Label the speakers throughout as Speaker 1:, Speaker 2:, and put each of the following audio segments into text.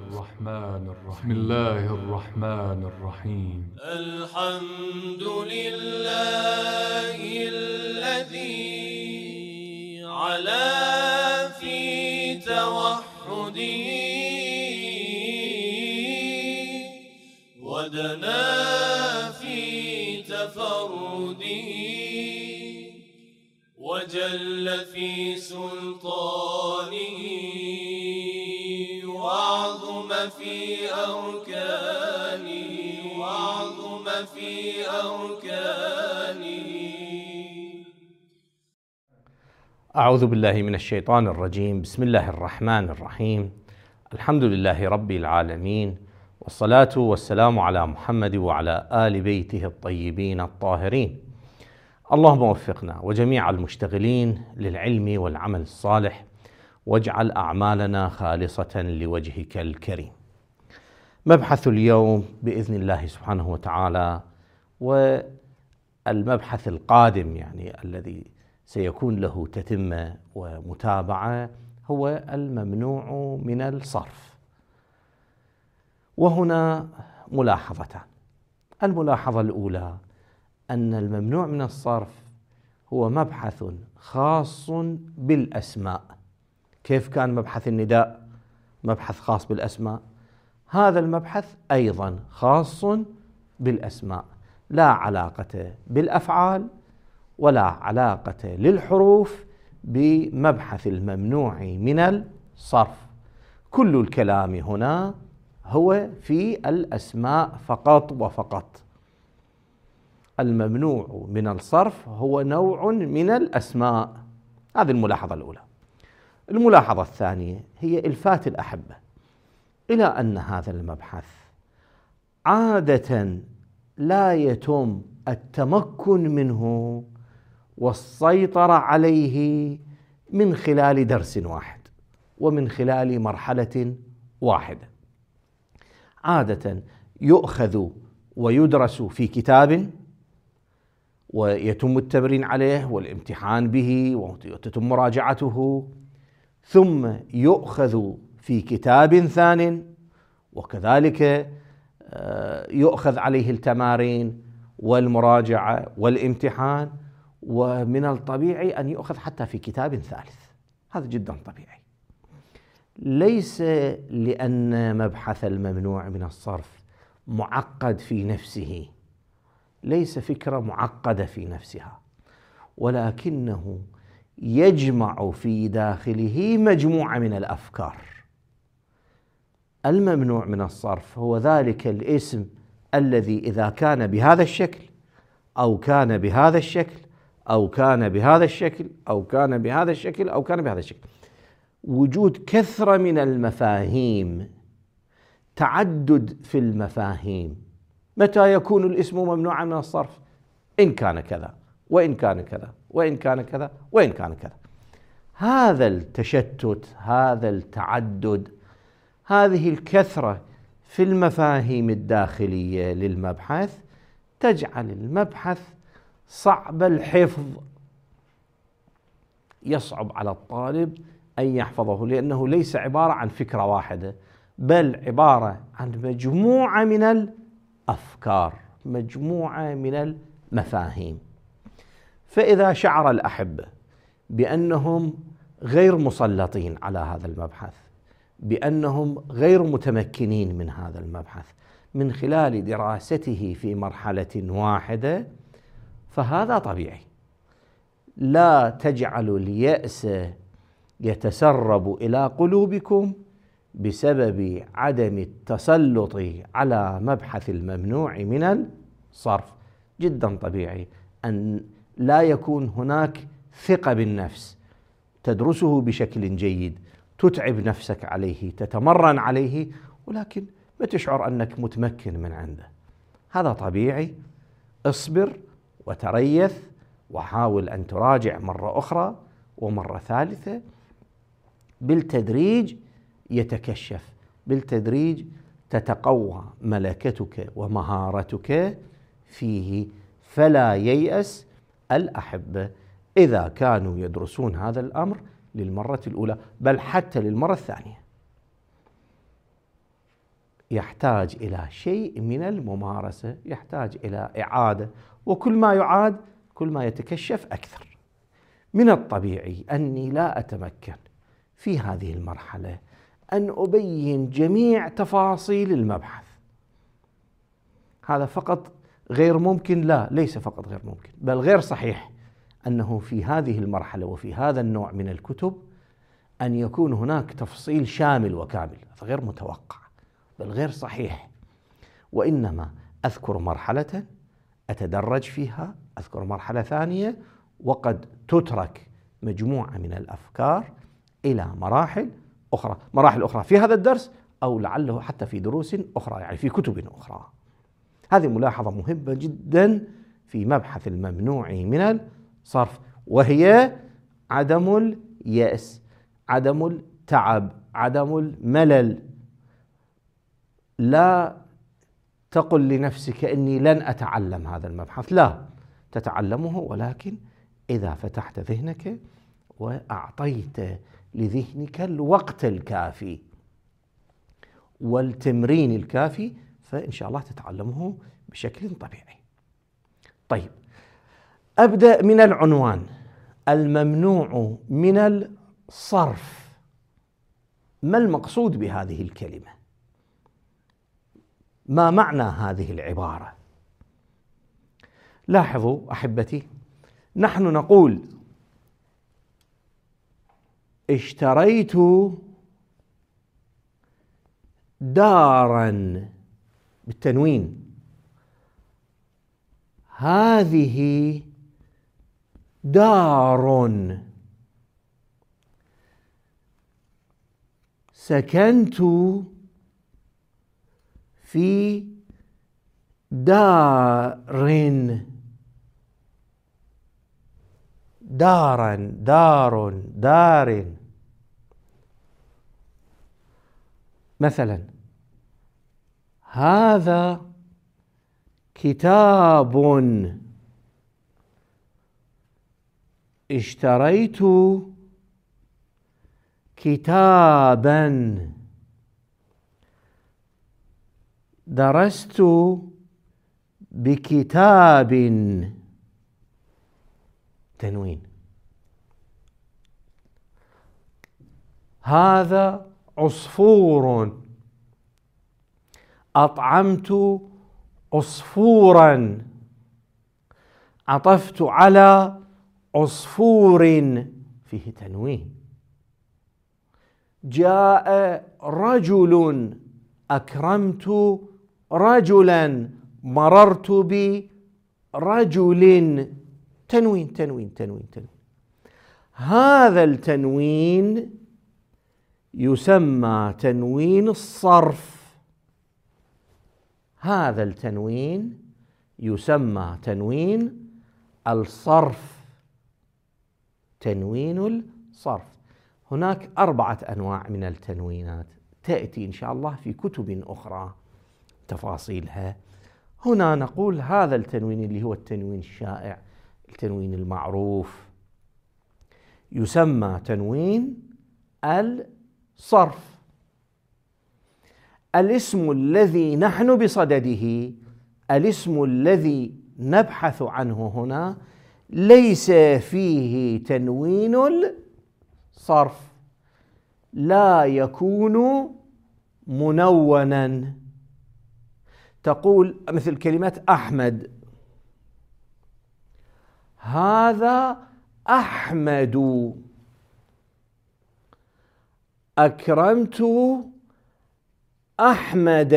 Speaker 1: بسم الله الرحمن الرحيم.
Speaker 2: الحمد لله الذي علا في توحده ودنا في تفرده وجل في سلطانه وعظم في أركانه
Speaker 3: أعوذ بالله من الشيطان الرجيم. بسم الله الرحمن الرحيم. الحمد لله رب العالمين، والصلاة والسلام على محمد وعلى آل بيته الطيبين الطاهرين. اللهم وفقنا وجميع المشتغلين للعلم والعمل الصالح، واجعل أعمالنا خالصة لوجهك الكريم. مبحث اليوم بإذن الله سبحانه وتعالى، والمبحث القادم يعني الذي سيكون له تتمة ومتابعة، هو الممنوع من الصرف. وهنا ملاحظتان. الملاحظة الأولى أن الممنوع من الصرف هو مبحث خاص بالأسماء. كيف كان مبحث النداء مبحث خاص بالأسماء، هذا المبحث أيضا خاص بالأسماء، لا علاقة بالأفعال ولا علاقة للحروف بمبحث الممنوع من الصرف. كل الكلام هنا هو في الأسماء فقط وفقط. الممنوع من الصرف هو نوع من الأسماء. هذه الملاحظة الأولى. الملاحظة الثانية هي إلفات الأحبة إلى أن هذا المبحث عادة لا يتم التمكن منه والسيطرة عليه من خلال درس واحد ومن خلال مرحلة واحدة. عادة يؤخذ ويدرس في كتاب ويتم التمرين عليه والامتحان به وتتم مراجعته، ثم يؤخذ في كتاب ثان وكذلك يؤخذ عليه التمارين والمراجعة والامتحان، ومن الطبيعي أن يؤخذ حتى في كتاب ثالث. هذا جدا طبيعي. ليس لأن مبحث الممنوع من الصرف معقد في نفسه، ليس فكرة معقدة في نفسها، ولكنه يجمع في داخله مجموعة من الأفكار. الممنوع من الصرف هو ذلك الاسم الذي إذا كان بهذا الشكل أو كان بهذا الشكل أو كان بهذا الشكل أو كان بهذا الشكل أو كان بهذا الشكل، وجود كثرة من المفاهيم، تعدد في المفاهيم. متى يكون الاسم ممنوعا من الصرف؟ إن كان كذا وإن كان كذا وإن كان كذا وإن كان كذا. هذا التشتت، هذا التعدد، هذه الكثرة في المفاهيم الداخلية للمبحث تجعل المبحث صعب الحفظ. يصعب على الطالب أن يحفظه، لأنه ليس عبارة عن فكرة واحدة، بل عبارة عن مجموعة من الأفكار، مجموعة من المفاهيم. فإذا شعر الأحبة بأنهم غير مسلطين على هذا المبحث، بأنهم غير متمكنين من هذا المبحث من خلال دراسته في مرحلة واحدة، فهذا طبيعي. لا تجعلوا اليأس يتسرب إلى قلوبكم بسبب عدم التسلط على مبحث الممنوع من الصرف. جدا طبيعي أن لا يكون هناك ثقة بالنفس، تدرسه بشكل جيد، تتعب نفسك عليه، تتمرن عليه، ولكن ما تشعر أنك متمكن من عنده. هذا طبيعي. اصبر وتريث وحاول أن تراجع مرة أخرى ومرة ثالثة. بالتدريج يتكشف، بالتدريج تتقوى ملكتك ومهارتك فيه. فلا ييأس الأحبة إذا كانوا يدرسون هذا الأمر للمرة الأولى، بل حتى للمرة الثانية. يحتاج إلى شيء من الممارسة، يحتاج إلى إعادة، وكل ما يعاد كل ما يتكشف أكثر. من الطبيعي أني لا أتمكن في هذه المرحلة أن أبين جميع تفاصيل المبحث. هذا فقط غير ممكن؟ لا، ليس فقط غير ممكن، بل غير صحيح أنه في هذه المرحلة وفي هذا النوع من الكتب أن يكون هناك تفصيل شامل وكامل. هذا غير متوقع بل غير صحيح، وإنما أذكر مرحلة أتدرج فيها، أذكر مرحلة ثانية، وقد تترك مجموعة من الأفكار إلى مراحل أخرى في هذا الدرس، أو لعله حتى في دروس أخرى، يعني في كتب أخرى. هذه ملاحظة مهمة جدا في مبحث الممنوع من الصرف، وهي عدم اليأس، عدم التعب، عدم الملل. لا تقل لنفسك إني لن أتعلم هذا المبحث، لا، تتعلمه، ولكن إذا فتحت ذهنك وأعطيت لذهنك الوقت الكافي والتمرين الكافي فإن شاء الله تتعلمه بشكل طبيعي. طيب، أبدأ من العنوان: الممنوع من الصرف. ما المقصود بهذه الكلمة؟ ما معنى هذه العبارة؟ لاحظوا أحبتي، نحن نقول اشتريت دارا بالتنوين، هذه دار، سكنت في دار، دارا، دار، دار. مثلا هذا كتاب، اشتريت كتابا، درست بكتاب، تنوين. هذا عصفور، أطعمت عصفورا، عطفت على عصفور، فيه تنوين. جاء رجل، أكرمت رجلا، مررت برجل، تنوين تنوين تنوين تنوين. هذا التنوين يسمى تنوين الصرف، هذا التنوين يسمى تنوين الصرف، تنوين الصرف. هناك 4 أنواع من التنوينات تأتي إن شاء الله في كتب أخرى تفاصيلها. هنا نقول هذا التنوين اللي هو التنوين الشائع، التنوين المعروف، يسمى تنوين الصرف. الاسم الذي نحن بصدده، الاسم الذي نبحث عنه هنا، ليس فيه تنوين الصرف، لا يكون منونا. تقول مثل كلمة أحمد، هذا أحمد، أكرمت أحمد،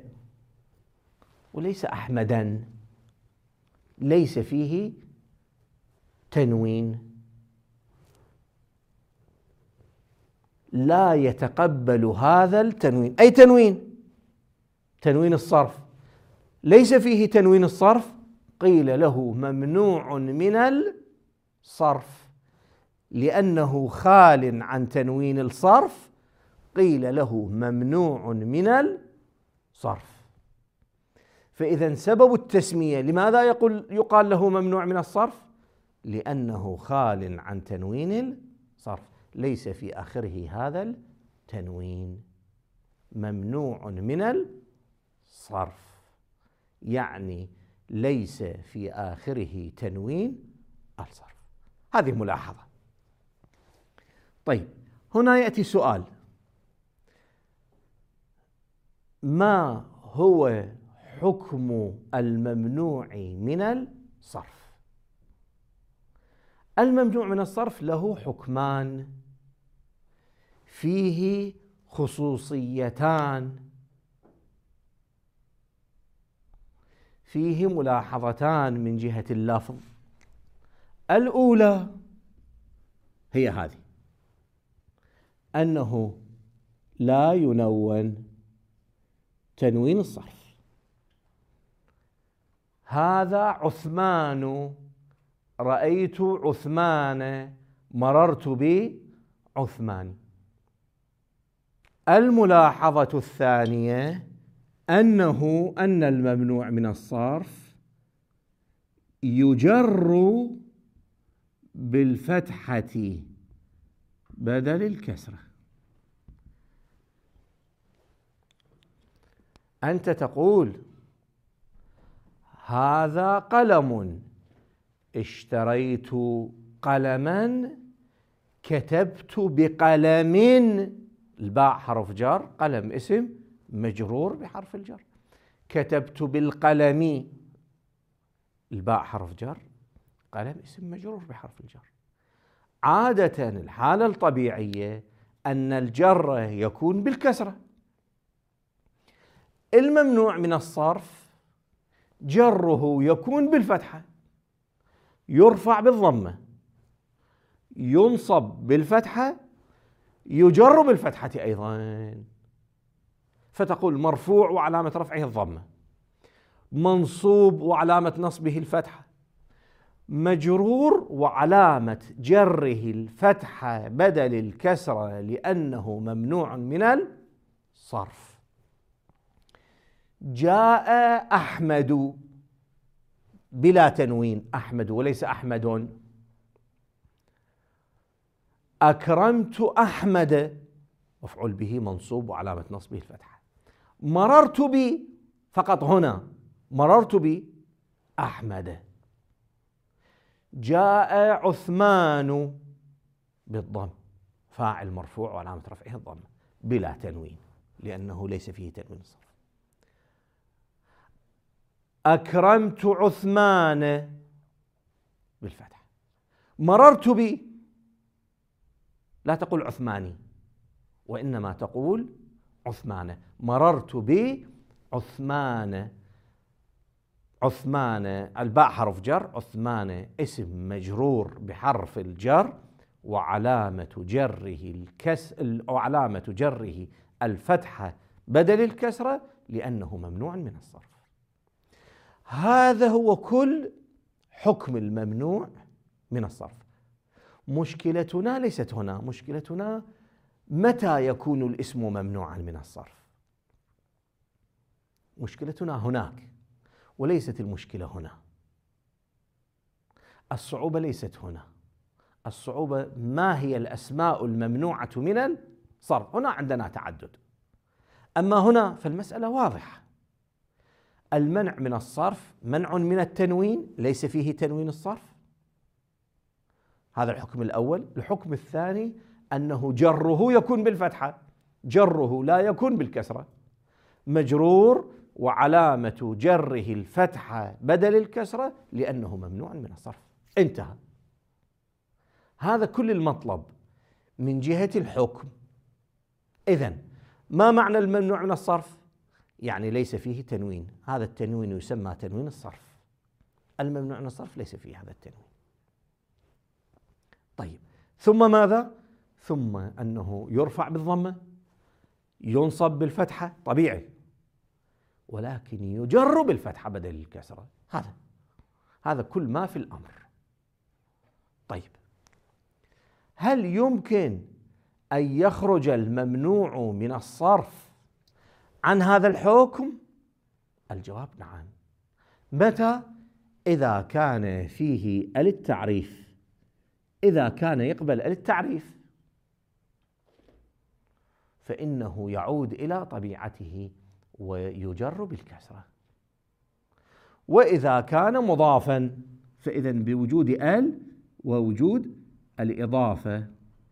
Speaker 3: وليس أحمدا، ليس فيه تنوين، لا يتقبل هذا التنوين. أي تنوين؟ تنوين الصرف، ليس فيه تنوين الصرف، قيل له ممنوع من الصرف، لأنه خال عن تنوين الصرف، قيل له ممنوع من الصرف. فإذا سبب التسمية لماذا يقال له ممنوع من الصرف؟ لأنه خال عن تنوين الصرف، ليس في آخره هذا التنوين، ممنوع من الصرف، يعني ليس في آخره تنوين الصرف. هذه ملاحظة. طيب، هنا يأتي سؤال: ما هو حكم الممنوع من الصرف؟ الممنوع من الصرف له حكمان، فيه خصوصيتان، فيه ملاحظتان من جهة اللفظ. الأولى هي هذه: أنه لا ينون تنوين الصرف. هذا عثمان، رأيت عثمان، مررت بعثمان. الملاحظة الثانية أن الممنوع من الصرف يجر بالفتحة بدل الكسرة. أنت تقول: هذا قلم، اشتريت قلما، كتبت بقلم، الباء حرف جر، قلم اسم مجرور بحرف الجر. كتبت بالقلم، الباء حرف جر، قلم اسم مجرور بحرف الجر. عادة الحالة الطبيعية أن الجر يكون بالكسرة. الممنوع من الصرف جره يكون بالفتحة، يرفع بالضمة، ينصب بالفتحة، يجر بالفتحة أيضا. فتقول: مرفوع وعلامة رفعه الضمة، منصوب وعلامة نصبه الفتحة، مجرور وعلامة جره الفتحة بدل الكسرة لأنه ممنوع من الصرف. جاء أحمد بلا تنوين، أحمد وليس أحمد. أكرمت أحمد، مفعول به منصوب وعلامة نصبه الفتحة. مررت بي، فقط هنا مررت بي أحمد. جاء عثمان بالضم، فاعل مرفوع وعلامة رفعه الضم بلا تنوين لأنه ليس فيه تنوين الصرف. أكرمت عثمان بالفتح. مررت بي، لا تقول عثماني وإنما تقول عثمان. مررت بعثمان. عثمان الباء حرف جر، عثمان اسم مجرور بحرف الجر، وعلامة جره الفتحة بدل الكسرة لأنه ممنوع من الصرف. هذا هو كل حكم الممنوع من الصرف. مشكلتنا ليست هنا، مشكلتنا متى يكون الاسم ممنوعا من الصرف. مشكلتنا هناك وليست المشكلة هنا. الصعوبة ليست هنا، الصعوبة ما هي الأسماء الممنوعة من الصرف. هنا عندنا تعدد، أما هنا فالمسألة واضحة. المنع من الصرف منع من التنوين، ليس فيه تنوين الصرف. هذا الحكم الأول. الحكم الثاني أنه جره يكون بالفتحة، جره لا يكون بالكسرة، مجرور وعلامة جره الفتحة بدل الكسرة لأنه ممنوع من الصرف. انتهى. هذا كل المطلب من جهة الحكم. إذن ما معنى الممنوع من الصرف؟ يعني ليس فيه تنوين، هذا التنوين يسمى تنوين الصرف. الممنوع من الصرف ليس فيه هذا التنوين. طيب، ثم ماذا؟ ثم أنه يرفع بالضمة، ينصب بالفتحة طبيعي، ولكن يجر بالفتحة بدل الكسرة. هذا كل ما في الأمر. طيب، هل يمكن أن يخرج الممنوع من الصرف عن هذا الحكم؟ الجواب نعم. متى؟ إذا كان فيه التعريف، إذا كان يقبل التعريف فإنه يعود إلى طبيعته ويجر بالكسرة. وإذا كان مضافا فإذا بوجود ال ووجود الإضافة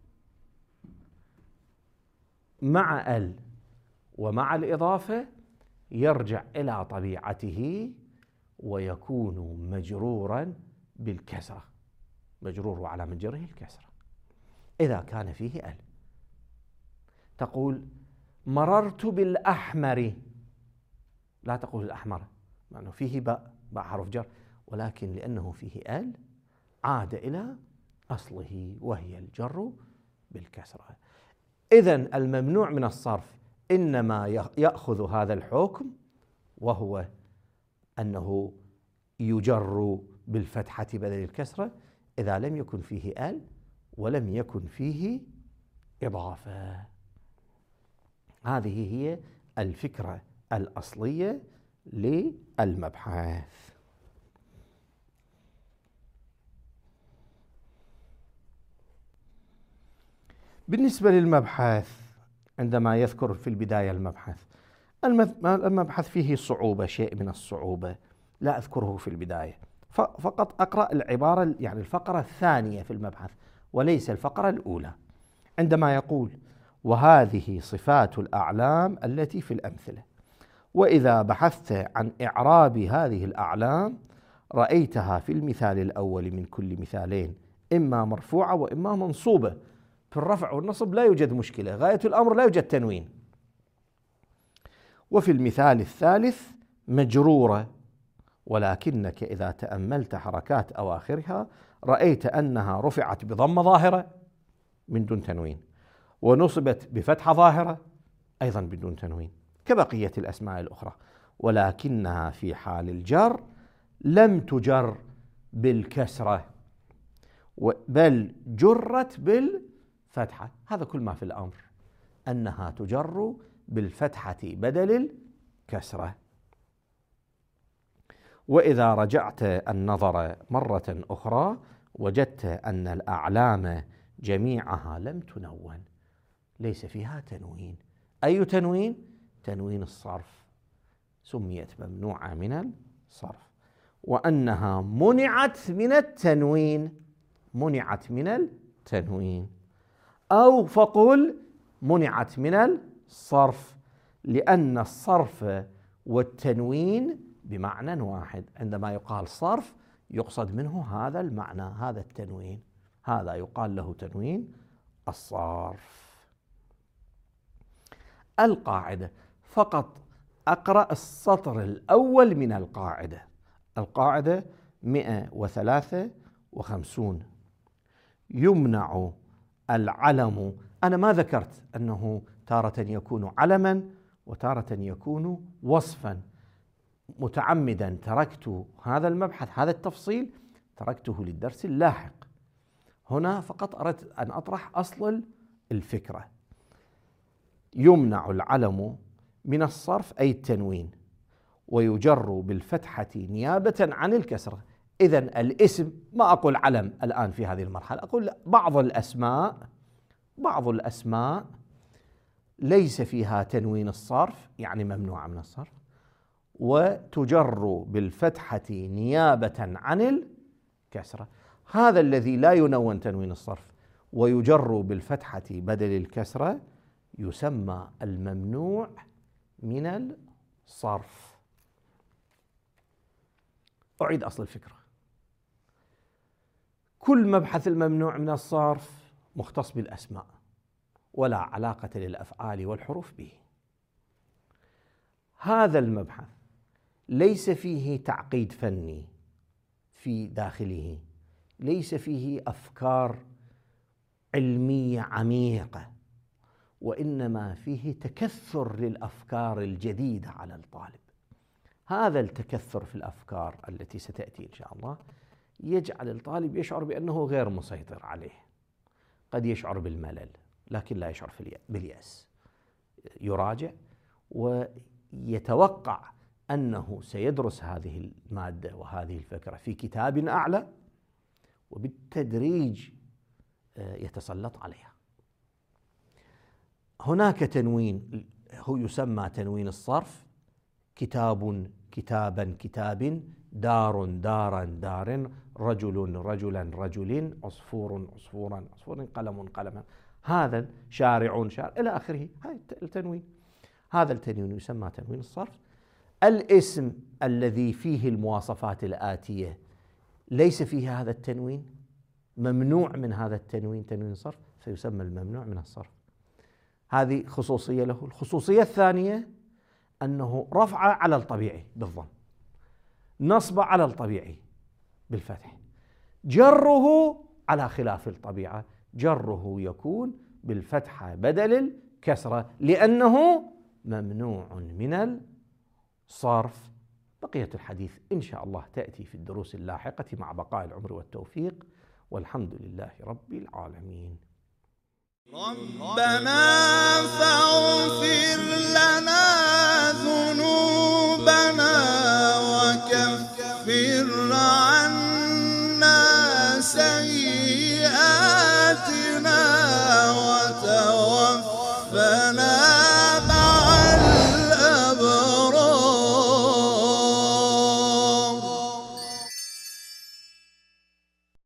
Speaker 3: مع ال ومع الإضافة يرجع إلى طبيعته ويكون مجرورا بالكسرة، مجرور وعلامة جره الكسرة. إذا كان فيه ال تقول مررت بالأحمر، لا تقول الأحمر معناه فيه باء حرف جر، ولكن لأنه فيه ال عاد إلى أصله وهي الجر بالكسرة. إذن الممنوع من الصرف إنما يأخذ هذا الحكم، وهو أنه يجر بالفتحة بدل الكسرة إذا لم يكن فيه ال ولم يكن فيه إضافة. هذه هي الفكرة الأصلية للمبحث. بالنسبة للمبحث عندما يذكر في البداية المبحث فيه صعوبة، شيء من الصعوبة لا أذكره في البداية، فقط أقرأ العبارة يعني الفقرة الثانية في المبحث وليس الفقرة الأولى، عندما يقول وهذه صفات الأعلام التي في الأمثلة، وإذا بحثت عن إعراب هذه الأعلام رأيتها في المثال الأول من كل مثالين إما مرفوعة وإما منصوبة. في الرفع والنصب لا يوجد مشكلة، غاية الأمر لا يوجد تنوين. وفي المثال الثالث مجرورة، ولكنك إذا تأملت حركات أواخرها رأيت أنها رفعت بضمة ظاهرة من دون تنوين، ونصبت بفتحة ظاهرة أيضا بدون تنوين كبقية الأسماء الأخرى، ولكنها في حال الجر لم تجر بالكسرة بل جرت بالفتحة. هذا كل ما في الأمر، أنها تجر بالفتحة بدل الكسرة. وإذا رجعت النظر مرة أخرى وجدت أن الأعلام جميعها لم تنون، ليس فيها تنوين. أي تنوين؟ تنوين الصرف، سميت ممنوعة من الصرف، وأنها منعت من التنوين، منعت من التنوين، أو فقل منعت من الصرف، لأن الصرف والتنوين بمعنى واحد. عندما يقال صرف يقصد منه هذا المعنى، هذا التنوين، هذا يقال له تنوين الصرف. القاعدة فقط أقرأ السطر الأول من القاعدة. القاعدة 153. يمنع العلم. أنا ما ذكرت أنه تارة يكون علما وتارة يكون وصفا، متعمدا تركت هذا المبحث، هذا التفصيل تركته للدرس اللاحق. هنا فقط أردت أن أطرح أصل الفكرة. يمنع العلم من الصرف أي التنوين، ويجر بالفتحة نيابة عن الكسرة. إذن الاسم، ما أقول علم الآن في هذه المرحلة، أقول بعض الأسماء ليس فيها تنوين الصرف، يعني ممنوعة من الصرف، وتجر بالفتحة نيابة عن الكسرة. هذا الذي لا ينون تنوين الصرف ويجر بالفتحة بدل الكسرة يسمى الممنوع من الصرف. أعيد أصل الفكرة. كل مبحث الممنوع من الصرف مختص بالأسماء ولا علاقة للأفعال والحروف به. هذا المبحث ليس فيه تعقيد فني في داخله، ليس فيه أفكار علمية عميقة، وإنما فيه تكثر للأفكار الجديدة على الطالب. هذا التكثر في الأفكار التي ستأتي إن شاء الله يجعل الطالب يشعر بأنه غير مسيطر عليه، قد يشعر بالملل لكن لا يشعر باليأس، يراجع ويتوقع أنه سيدرس هذه المادة وهذه الفكرة في كتاب أعلى، وبالتدريج يتسلط عليها. هناك تنوين هو يسمى تنوين الصرف، كتاب كتابا كتاب، دار دارا دار، رجل رجلا رجل، عصفور عصفورا عصفور، قلم قلما. هذا شارع شارع إلى آخره. هذا التنوين، هذا التنوين يسمى تنوين الصرف. الاسم الذي فيه المواصفات الآتية ليس فيه هذا التنوين، ممنوع من هذا التنوين، تنوين الصرف، فيسمى الممنوع من الصرف. هذه خصوصية له. الخصوصية الثانية أنه رفع على الطبيعي بالضم، نصب على الطبيعي بالفتح، جره على خلاف الطبيعة، جره يكون بالفتحة بدل الكسرة لأنه ممنوع من الصرف. بقية الحديث إن شاء الله تأتي في الدروس اللاحقة مع بقاء العمر والتوفيق، والحمد لله رب العالمين.
Speaker 4: ربنا فاغفر لنا ذنوبنا وكفر